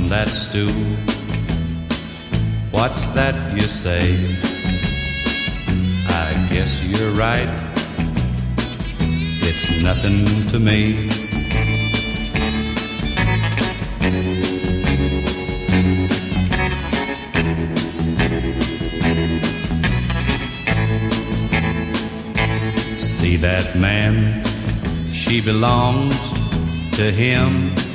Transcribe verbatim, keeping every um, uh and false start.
on that stool. What's that you say? I guess you're right. It's nothing to me. See that man? She belongs to him.